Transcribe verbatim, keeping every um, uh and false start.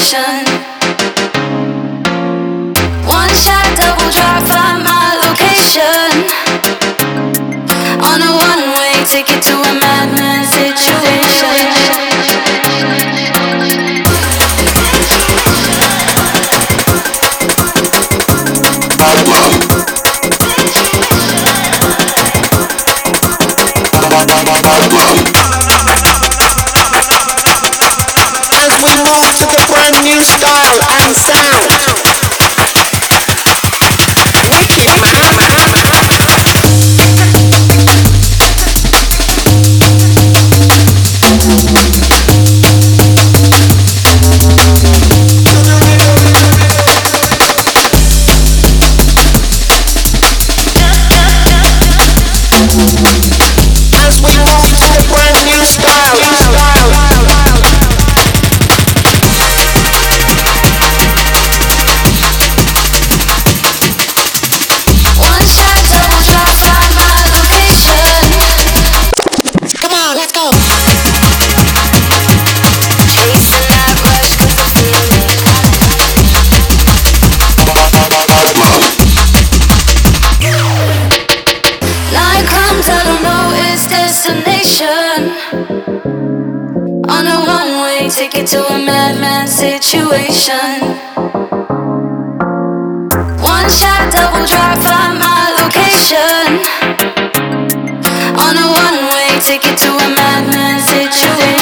situation. One shot, double drop, find my location. On a one-way ticket to a madman situation. As we move to the brand new style and sound. Wicked, as we move to the brand new style. One shot, double drop, find my location. Come on, let's go. Chasing that rush 'cause I feel it. Line comes, I don't know its destination. On a one-way ticket to a madman situation. One shot, double drop, find my location. On a one-way ticket to a madman situation.